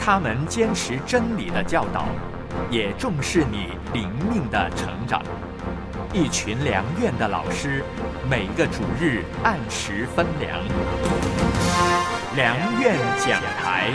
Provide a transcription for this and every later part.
他们坚持真理的教导，也重视你灵命的成长。一群良院的老师，每个主日按时分粮。良院讲台。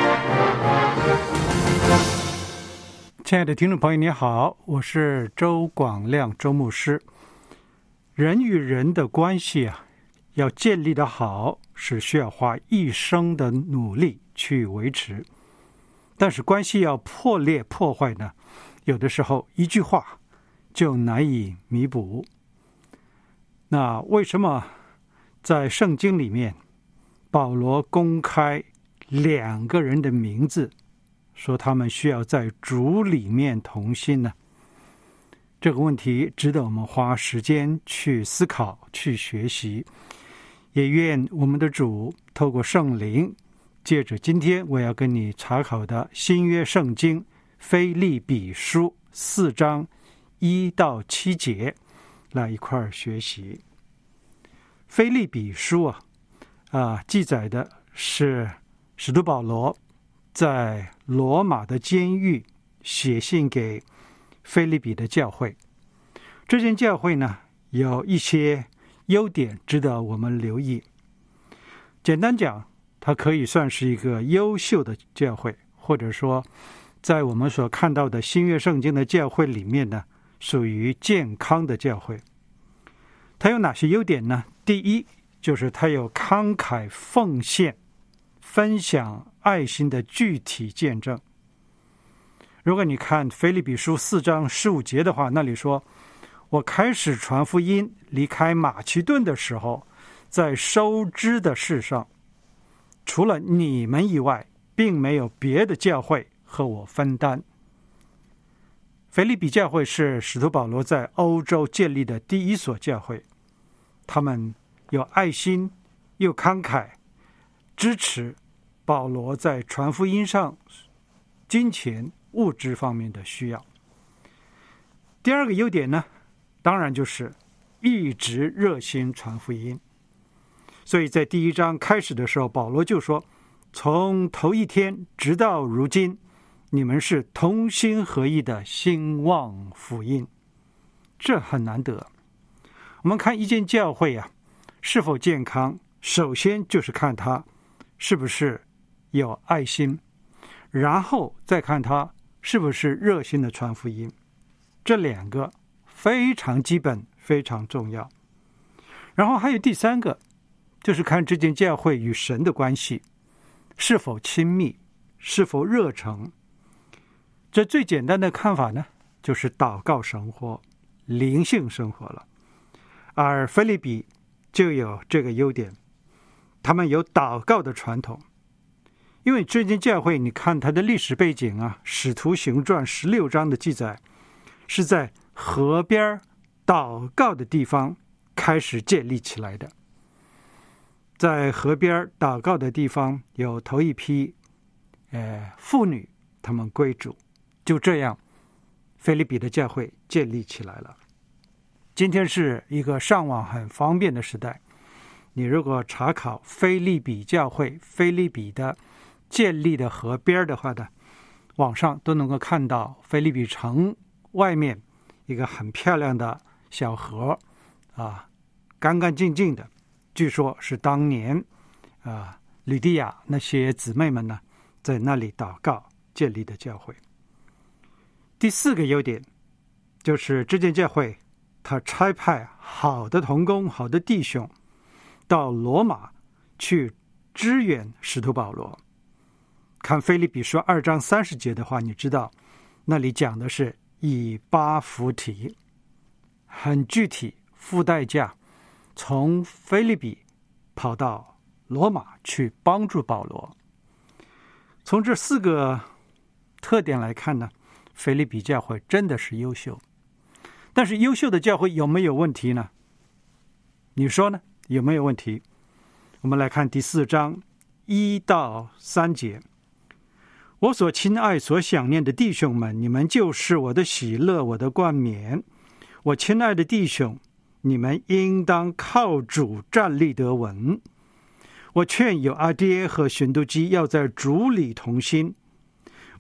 亲爱的听众朋友你好，我是周广亮周牧师。人与人的关系要建立得好，是需要花一生的努力去维持。但是关系要破裂破坏呢，有的时候一句话就难以弥补。那为什么在圣经里面保罗公开两个人的名字，说他们需要在主里面同心呢？这个问题值得我们花时间去思考去学习，也愿我们的主透过圣灵，借着今天我要跟你查考的新约圣经腓立比书4章1到7节来一块儿学习。腓立比书记载的是使徒保罗在罗马的监狱写信给腓立比的教会。这间教会呢，有一些优点值得我们留意。简单讲，它可以算是一个优秀的教会，或者说在我们所看到的新约圣经的教会里面呢，属于健康的教会。它有哪些优点呢？第一，就是它有慷慨奉献、分享爱心的具体见证。如果你看腓立比书4章15节的话，那里说，我开始传福音离开马其顿的时候，在收支的事上，除了你们以外，并没有别的教会和我分担。腓立比教会是使徒保罗在欧洲建立的第一所教会，他们有爱心又慷慨，支持保罗在传福音上金钱物质方面的需要。第二个优点呢，当然就是一直热心传福音。所以在第1章开始的时候，保罗就说，从头一天直到如今，你们是同心合意的兴旺福音。这很难得。我们看一间教会是否健康，首先就是看它是不是有爱心，然后再看它是不是热心的传福音。这两个非常基本，非常重要。然后还有第三个，就是看这间教会与神的关系是否亲密，是否热诚。这最简单的看法呢，就是祷告生活、灵性生活了。而腓立比就有这个优点，他们有祷告的传统。因为这间教会，你看它的历史背景使徒行传16章的记载，是在河边祷告的地方开始建立起来的。在河边祷告的地方，有头一批妇女，她们归主。就这样，腓立比的教会建立起来了。今天是一个上网很方便的时代，你如果查考腓立比教会、腓立比的建立的河边的话呢，网上都能够看到腓立比城外面一个很漂亮的小河干干净净的，据说是当年吕底亚那些姊妹们呢，在那里祷告建立的教会。第四个优点就是这间教会，他差派好的同工、好的弟兄到罗马去支援使徒保罗。看腓立比书2章30节的话，你知道那里讲的是以巴弗提，很具体，付代价从腓立比跑到罗马去帮助保罗。从这4个特点来看呢，腓立比教会真的是优秀。但是优秀的教会有没有问题呢？你说呢？有没有问题？我们来看第4章1到3节。我所亲爱所想念的弟兄们，你们就是我的喜乐，我的冠冕。我亲爱的弟兄，你们应当靠主站立得稳。我劝有阿爹和寻都基要在主里同心，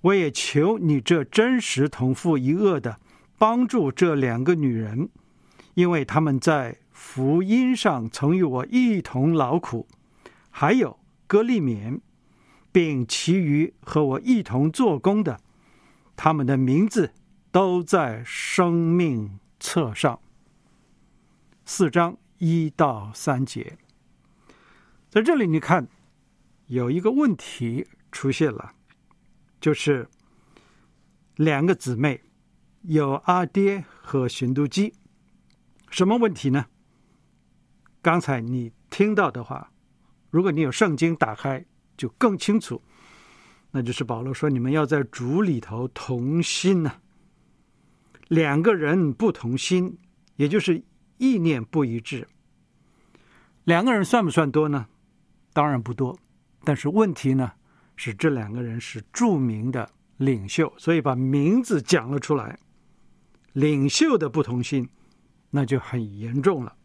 我也求你这真实同父一轭的帮助这2个女人，因为他们在福音上曾与我一同劳苦，还有哥利勉，并其余和我一同做工的，他们的名字都在生命册上。4章1到3节。在这里你看有一个问题出现了，就是2个姊妹，有阿爹和寻都基。什么问题呢？刚才你听到的话，如果你有圣经打开就更清楚，那就是保罗说你们要在主里头同心啊。2个人不同心，也就是意念不一致。2个人算不算多呢？当然不多，但是问题呢是这2个人是著名的领袖，所以把名字讲了出来。领袖的不同心，那就很严重了。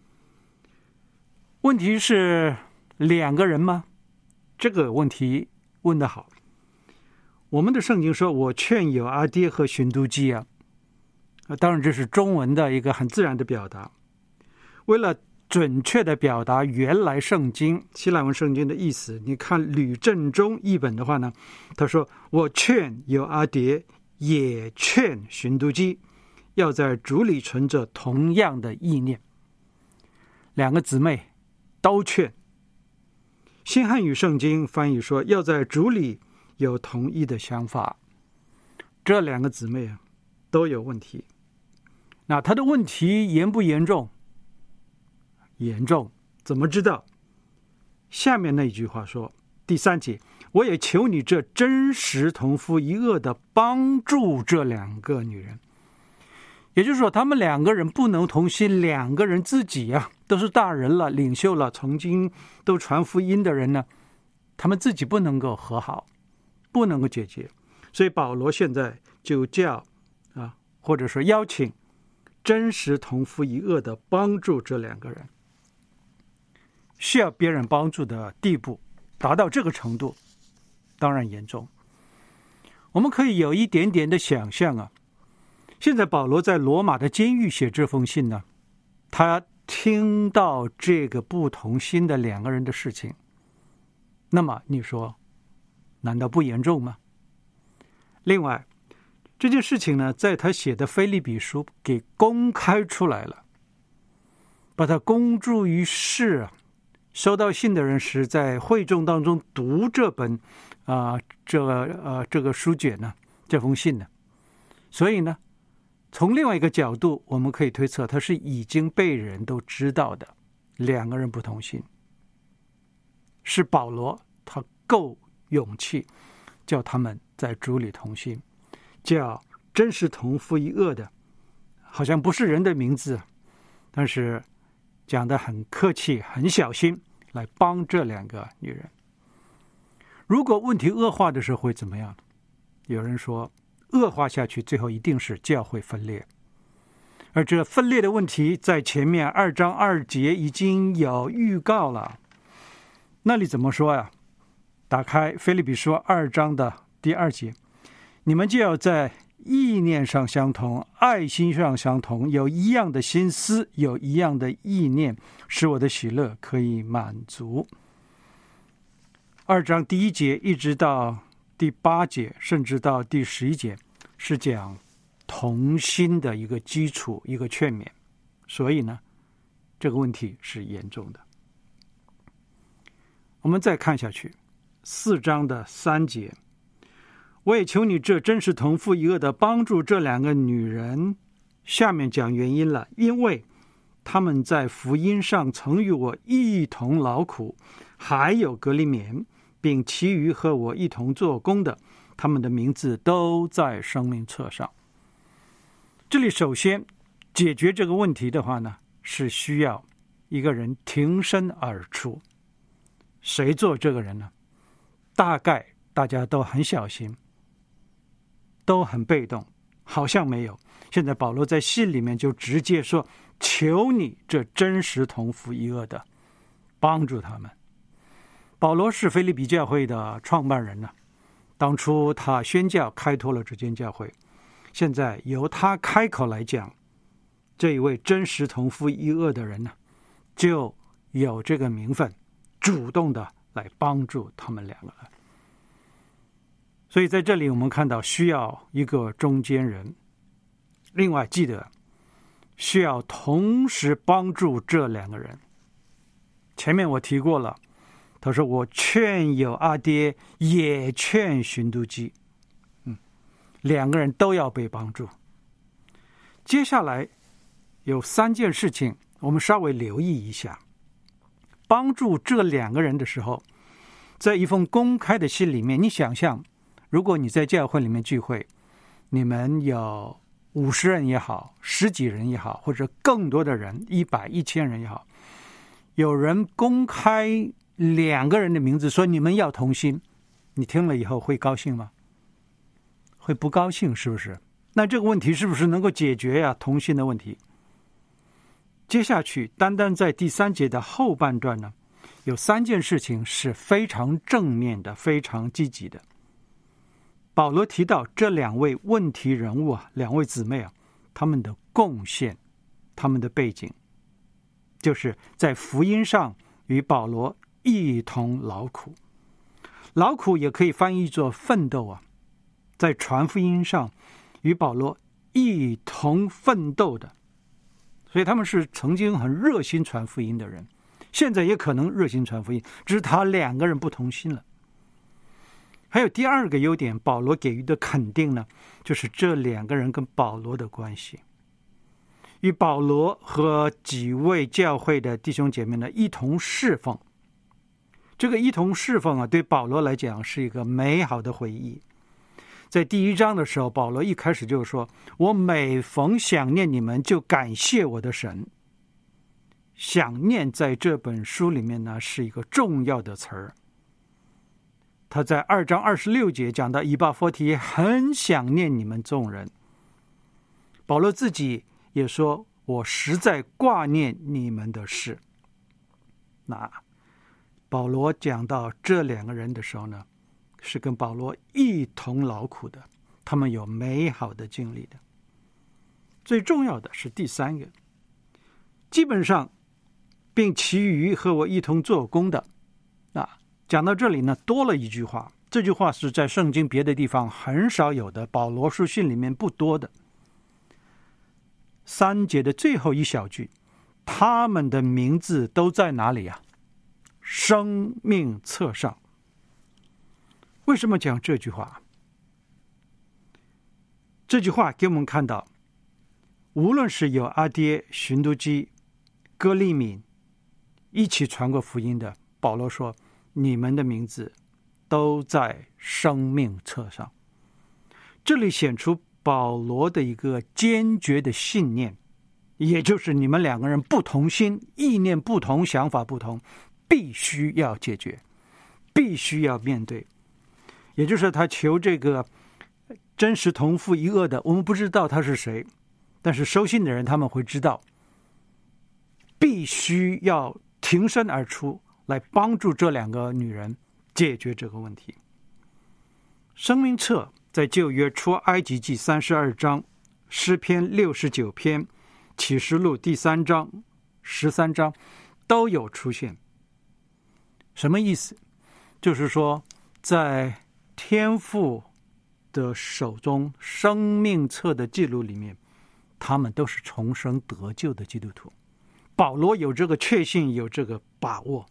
问题是2个人吗？这个问题问得好。我们的圣经说我劝有阿爹和寻都基啊，当然这是中文的一个很自然的表达。为了准确的表达原来圣经希腊文圣经的意思，你看吕正中译本的话呢，他说我劝有阿爹也劝寻都基，要在主里存着同样的意念。2个姊妹都劝。新汉语圣经翻译说要在主里有同一的想法。这2个姊妹都有问题。那她的问题严不严重？严重。怎么知道？下面那一句话说，第3节，我也求你这真实同父一轭的帮助这2个女人。也就是说他们2个人不能同心，2个人自己都是大人了，领袖了，曾经都传福音的人呢，他们自己不能够和好，不能够解决。所以保罗现在就叫或者说邀请真实同父一轭的帮助这2个人。需要别人帮助的地步达到这个程度，当然严重。我们可以有一点点的想象现在保罗在罗马的监狱写这封信呢，他听到这个不同心的2个人的事情，那么你说难道不严重吗？另外这件事情呢，在他写的腓立比书给公开出来了，把它公诸于世收到信的人是在会众当中读这本这个书卷呢，这封信呢，所以呢从另外一个角度我们可以推测他是已经被人都知道的。2个人不同心，是保罗他够勇气叫他们在主里同心，叫真实同父一轭的，好像不是人的名字，但是讲得很客气很小心，来帮这2个女人。如果问题恶化的时候会怎么样？有人说恶化下去最后一定是教会分裂，而这分裂的问题在前面2章2节已经有预告了。那里怎么说呀？打开腓立比书2章的第2节，你们就要在意念上相同，爱心上相同，有一样的心思，有一样的意念，使我的喜乐可以满足。2章第1节一直到第8节，甚至到第11节，是讲同心的一个基础，一个劝勉。所以呢，这个问题是严重的。我们再看下去，4章的3节，我也求你这真是同父一轭的帮助这2个女人。下面讲原因了，因为他们在福音上曾与我一同劳苦，还有格利勉，并其余和我一同做工的，他们的名字都在生命册上。这里首先解决这个问题的话呢，是需要一个人挺身而出。谁做这个人呢？大概大家都很小心，都很被动，好像没有。现在保罗在信里面就直接说，求你这真实同父一轭的帮助他们。保罗是腓立比教会的创办人呢， 当初他宣教开拓了这间教会，现在由他开口来讲，这一位真实同父异恶的人呢，就有这个名分，主动的来帮助他们两个了。所以在这里我们看到需要一个中间人，另外记得需要同时帮助这两个人。前面我提过了，他说我劝有阿爹，也劝寻都基，两个人都要被帮助。接下来有3件事情我们稍微留意一下。帮助这两个人的时候，在一封公开的信里面，你想象如果你在教会里面聚会，你们有50人也好，10几人也好，或者更多的人，100、1000人也好，有人公开2个人的名字说你们要同心，你听了以后会高兴吗？会不高兴，是不是？那这个问题是不是能够解决呀？同心的问题。接下去单单在第3节的后半段呢，有3件事情是非常正面的，非常积极的。保罗提到这2位问题人物2位姊妹他们的贡献，他们的背景，就是在福音上与保罗一同劳苦。劳苦也可以翻译作奋斗在传福音上与保罗一同奋斗的。所以他们是曾经很热心传福音的人，现在也可能热心传福音，只是他2个人不同心了。还有第2个优点，保罗给予的肯定呢，就是这2个人跟保罗的关系，与保罗和几位教会的弟兄姐妹呢一同侍奉。这个一同侍奉对保罗来讲是一个美好的回忆。在第1章的时候，保罗一开始就说，我每逢想念你们，就感谢我的神。想念在这本书里面呢是一个重要的词儿。他在2章26节讲到以巴弗提很想念你们众人，保罗自己也说，我实在挂念你们的事。那保罗讲到这2个人的时候呢，是跟保罗一同劳苦的，他们有美好的经历的。最重要的是第3个，基本上并其余和我一同做工的。讲到这里呢，多了一句话，这句话是在圣经别的地方很少有的，保罗书信里面不多的。3节的最后一小句，他们的名字都在哪里生命册上。为什么讲这句话？这句话给我们看到，无论是有阿爹、寻都基、哥利敏一起传过福音的，保罗说你们的名字都在生命册上。这里显出保罗的一个坚决的信念，也就是你们2个人不同心，意念不同，想法不同，必须要解决，必须要面对。也就是他求这个真实同父异恶的，我们不知道他是谁，但是收信的人他们会知道，必须要挺身而出来帮助这2个女人解决这个问题。生命册在旧约出埃及记32章、诗篇69篇、启示录第3章、13章都有出现。什么意思？就是说在天父的手中生命册的记录里面，他们都是重生得救的基督徒。保罗有这个确信，有这个把握。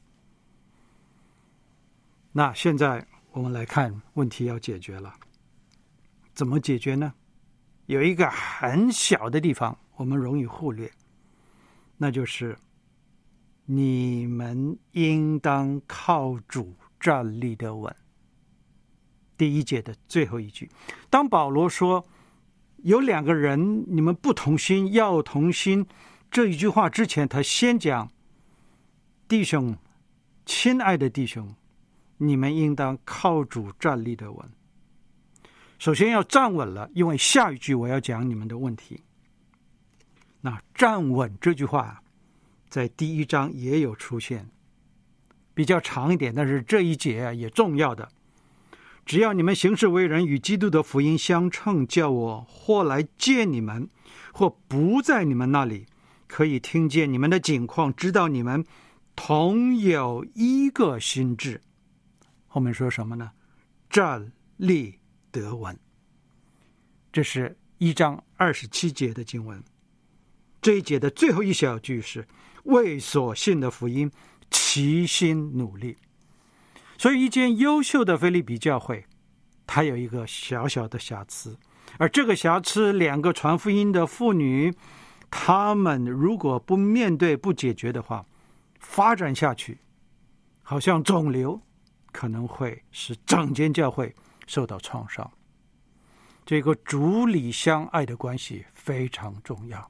那现在我们来看问题要解决了，怎么解决呢？有一个很小的地方我们容易忽略，那就是你们应当靠主站立得稳。第1节的最后一句，当保罗说有2个人你们不同心，要同心，这一句话之前，他先讲弟兄，亲爱的弟兄，你们应当靠主站立得稳。首先要站稳了，因为下一句我要讲你们的问题。那站稳这句话在第1章也有出现，比较长一点，但是这一节也重要的。 只要你们行事为人与基督的福音相称，叫我或来见你们，或不在你们那里，可以听见你们的景况，知道你们同有一个心志。后面说什么呢？站立得稳。这是1章27节的经文。这一节的最后一小句是为所信的福音齐心努力。所以一间优秀的腓立比教会，它有一个小小的瑕疵，而这个瑕疵2个传福音的妇女，她们如果不面对不解决的话，发展下去好像肿瘤，可能会使整间教会受到创伤。这个主里相爱的关系非常重要，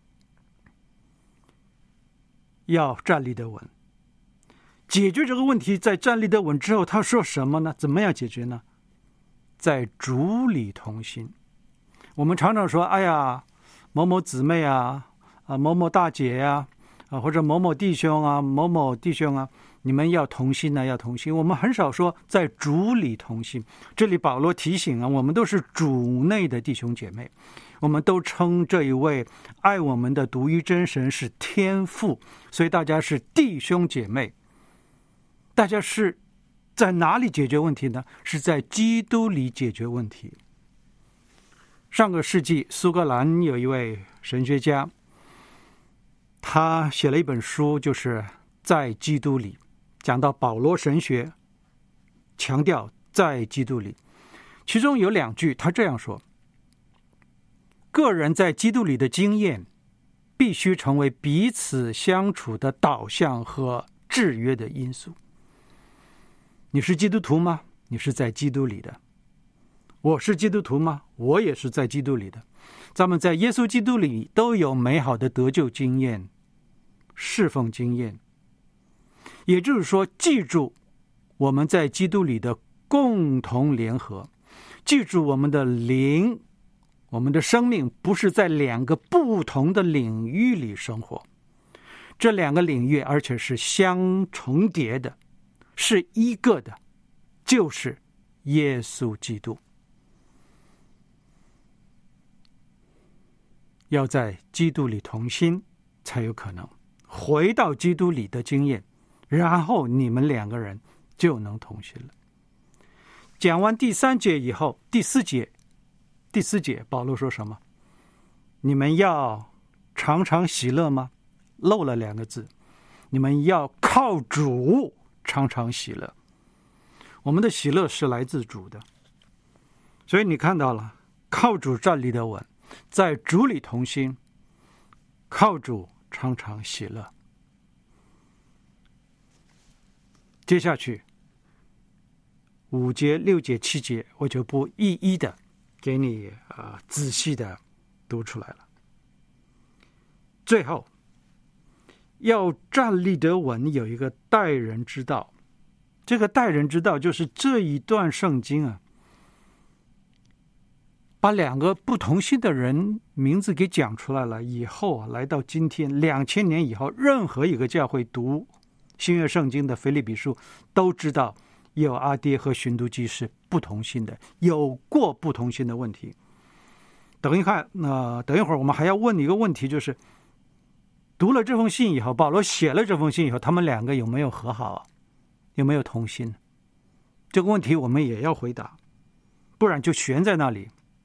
要站立得稳。解决这个问题，在站立得稳之后，他说什么呢？怎么样解决呢？在主里同心。我们常常说，哎呀，某某姊妹啊，某某大姐呀，或者某某弟兄啊，某某弟兄啊，你们要同心啊，要同心。我们很少说在主里同心。这里保罗提醒啊，我们都是主内的弟兄姐妹，我们都称这一位爱我们的独一真神是天父，所以大家是弟兄姐妹。大家是在哪里解决问题呢？是在基督里解决问题。上个世纪，苏格兰有一位神学家，他写了一本书，就是在基督里，讲到保罗神学，强调在基督里。其中有2句，他这样说：个人在基督里的经验必须成为彼此相处的导向和制约的因素。你是基督徒吗？你是在基督里的。我是基督徒吗？我也是在基督里的。咱们在耶稣基督里都有美好的得救经验、侍奉经验。也就是说，记住我们在基督里的共同联合，记住我们的灵，我们的生命不是在2个不同的领域里生活，这2个领域而且是相重叠的，是一个的，就是耶稣基督。要在基督里同心，才有可能回到基督里的经验，然后你们2个人就能同心了。讲完第3节以后，第4节保罗说什么？你们要常常喜乐吗？漏了2个字，你们要靠主常常喜乐。我们的喜乐是来自主的，所以你看到了，靠主站立得稳，在主里同心，靠主常常喜乐。接下去5节、6节、7节，我就不一一的给你仔细的读出来了。最后，要站立得稳，有一个待人之道。这个待人之道就是这一段圣经啊，把2个不同心的人名字给讲出来了以后啊，来到今天2000年以后，任何一个教会读新约圣经的腓立比书，都知道有阿爹和寻都基是不同心的，有过不同心的问题。等一会儿我们还要问一个问题，就是读了这封信以后，保罗写了这封信以后，他们2个有没有和好啊？有没有同心？这个问题我们也要回答，不然就悬在那里。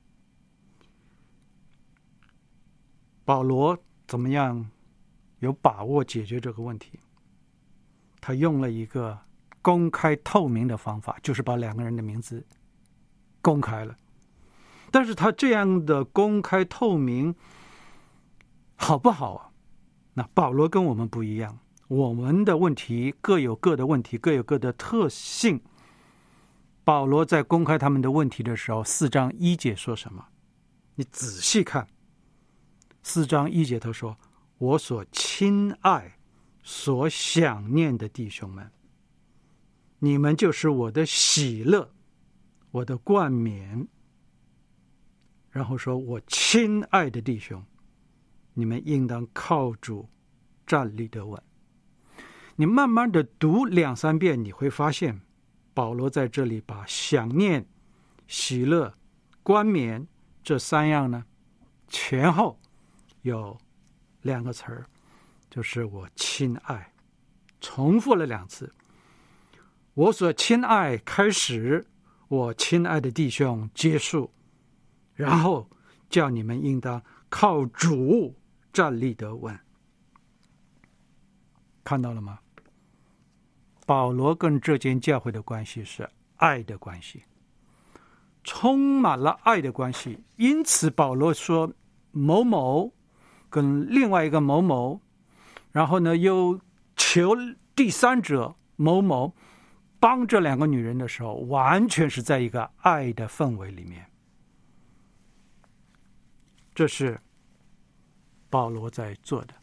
保罗怎么样有把握解决这个问题？他用了一个公开透明的方法，就是把2个人的名字公开了。但是他这样的公开透明好不好啊？那保罗跟我们不一样，我们的问题各有各的问题，各有各的特性。保罗在公开他们的问题的时候，4章1节说什么？你仔细看4章1节，他说：我所亲爱所想念的弟兄们，你们就是我的喜乐，我的冠冕。然后说，我亲爱的弟兄，你们应当靠主站立得稳。你慢慢的读2-3遍，你会发现保罗在这里把想念、喜乐、冠冕这三样呢，前后有2个词儿，就是我亲爱，重复了2次。我所亲爱开始，我亲爱的弟兄结束，然后叫你们应当靠主站立得稳。看到了吗？保罗跟这间教会的关系是爱的关系，充满了爱的关系。因此保罗说某某跟另外一个某某，然后呢又求第三者某某帮这2个女人的时候，完全是在一个爱的氛围里面。这是保罗在做的。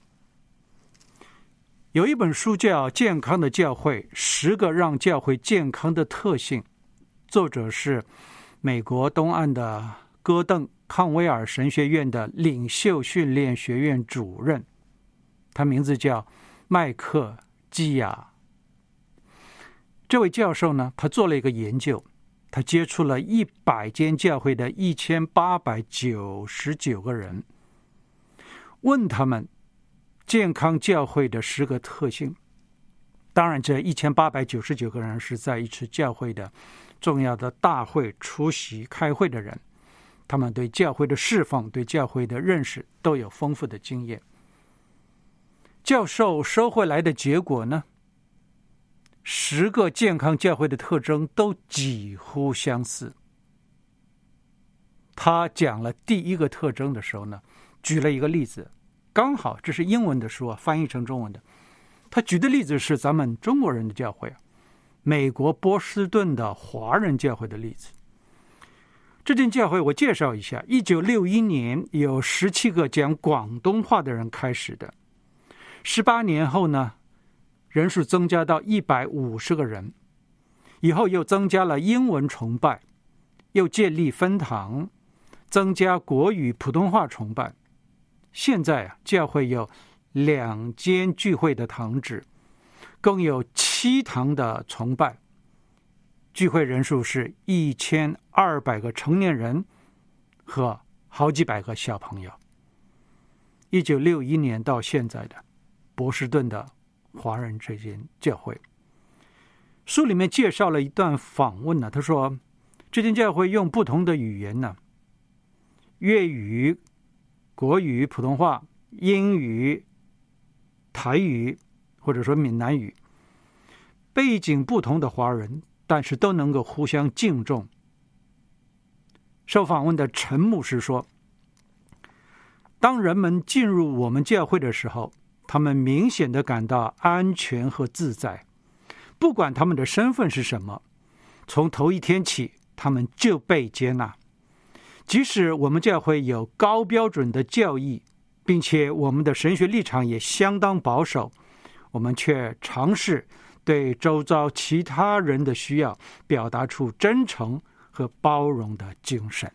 有一本书叫《健康的教会：10个让教会健康的特性》，作者是美国东岸的戈登·康威尔神学院的领袖训练学院主任，他名字叫麦克基亚。这位教授呢，他做了一个研究，他接触了100间教会的1899个人，问他们健康教会的10个特性。当然这1899个人是在一次教会的重要的大会出席开会的人，他们对教会的侍奉、对教会的认识都有丰富的经验。教授收回来的结果呢，10个健康教会的特征都几乎相似。他讲了第1个特征的时候呢，举了一个例子，刚好这是英文的书翻译成中文的。他举的例子是咱们中国人的教会，美国波士顿的华人教会的例子。这间教会我介绍一下，1961年有17个讲广东话的人开始的，18年后呢，人数增加到150个人，以后又增加了英文崇拜，又建立分堂，增加国语普通话崇拜。现在教会有2间聚会的堂址，共有7堂的崇拜，聚会人数是1200个成年人和好几百个小朋友。1961年到现在的波士顿的华人这间教会，书里面介绍了一段访问呢，他说这间教会用不同的语言呢，粤语、国语、普通话、英语、台语或者说闽南语，背景不同的华人，但是都能够互相敬重。受访问的陈牧师说，当人们进入我们教会的时候，他们明显地感到安全和自在，不管他们的身份是什么，从头一天起他们就被接纳。即使我们教会有高标准的教义，并且我们的神学立场也相当保守，我们却尝试对周遭其他人的需要表达出真诚和包容的精神。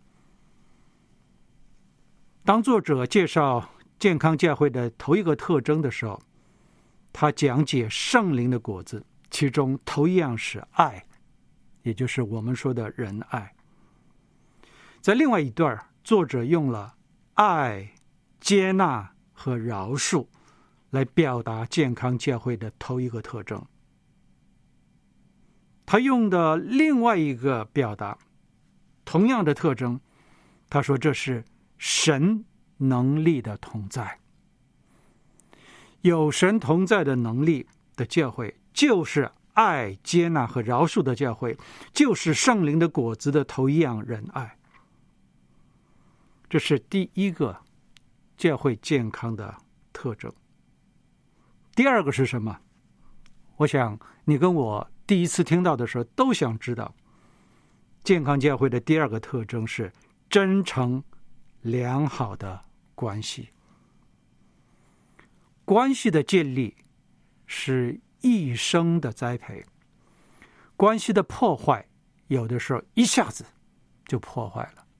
当作者介绍健康教会的头1个特征的时候，他讲解圣灵的果子，其中头1样是爱，也就是我们说的仁爱。在另外一段，作者用了爱、接纳和饶恕来表达健康教会的头1个特征。他用的另外一个表达同样的特征，他说这是神能力的同在。有神同在的能力的教会，就是爱、接纳和饶恕的教会，就是圣灵的果子的头1样仁爱。这是第1个教会健康的特征。第2个是什么？我想你跟我第一次听到的时候都想知道，健康教会的第2个特征是真诚良好的关系。关系的建立是一生的栽培，关系的破坏有的时候一下子就破坏了。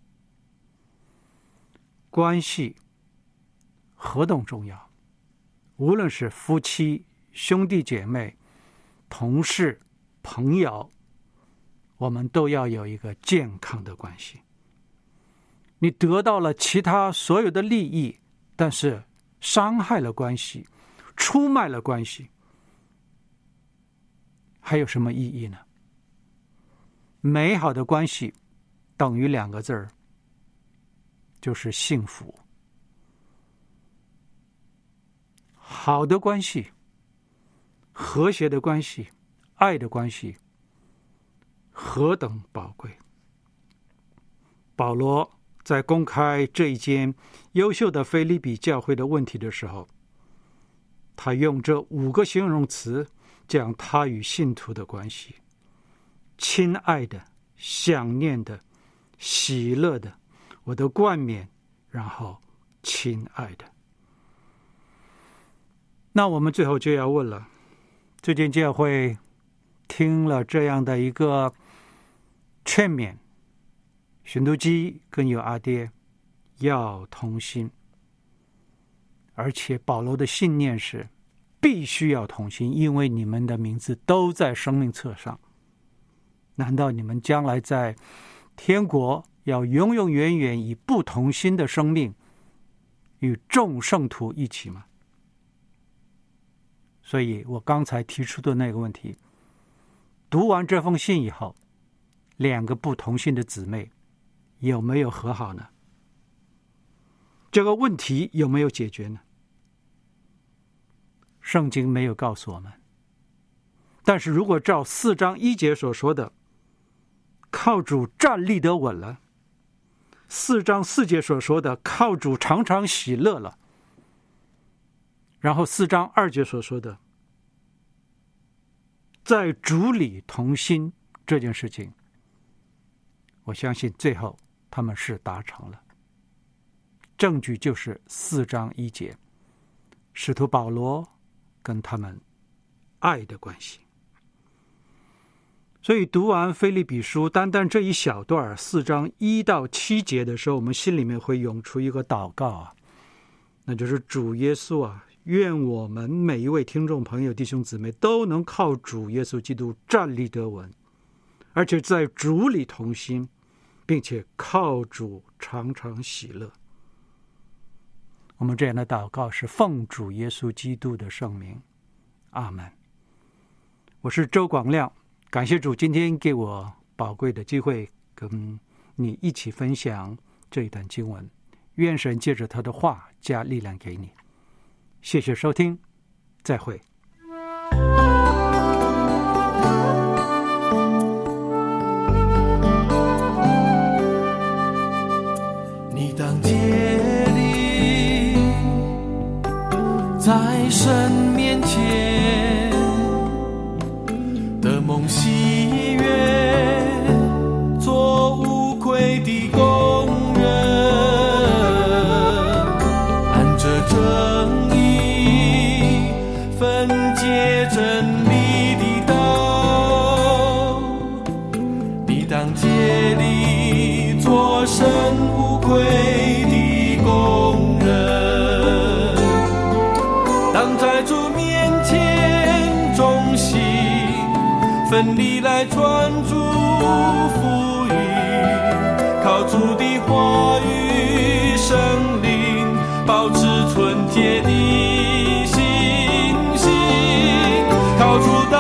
关系何等重要，无论是夫妻、兄弟姐妹、同事、朋友、 我们都要有一个健康的关系。你得到了其他所有的利益，但是伤害了关系，出卖了关系，还有什么意义呢？美好的关系等于2个字儿，就是幸福。好的关系，和谐的关系，爱的关系，何等宝贵！保罗在公开这一间优秀的腓立比教会的问题的时候，他用这5个形容词讲他与信徒的关系：亲爱的、想念的、喜乐的、我的冠冕，然后亲爱的。那我们最后就要问了，这间教会听了这样的一个劝勉，寻都基跟友阿爹要同心，而且保罗的信念是必须要同心，因为你们的名字都在生命册上。难道你们将来在天国要永永远远以不同心的生命与众圣徒一起吗？所以我刚才提出的那个问题，读完这封信以后，2个不同心的姊妹有没有和好呢？这个问题有没有解决呢？圣经没有告诉我们。但是如果照4章1节所说的，靠主站立得稳了，4章4节所说的靠主常常喜乐了，然后4章2节所说的在主里同心这件事情，我相信最后他们是达成了。证据就是4章1节，使徒保罗跟他们爱的关系。所以读完腓立比书单单这一小段4章1到7节的时候，我们心里面会涌出一个祷告啊，那就是主耶稣啊，愿我们每一位听众朋友弟兄姊妹都能靠主耶稣基督站立得稳，而且在主里同心，并且靠主常常喜乐。我们这样的祷告是奉主耶稣基督的圣名，阿们。我是周广亮，感谢主今天给我宝贵的机会跟你一起分享这一段经文，愿神借着他的话加力量给你。谢谢收听，再会。 你当竭力在神面前的梦喜悦，做无愧的工人，按着正义分解真理的道。你当竭力做神无愧的工人，当在主面前忠心奋力来传主福音，靠主的话语圣灵保持纯洁的信心，靠主的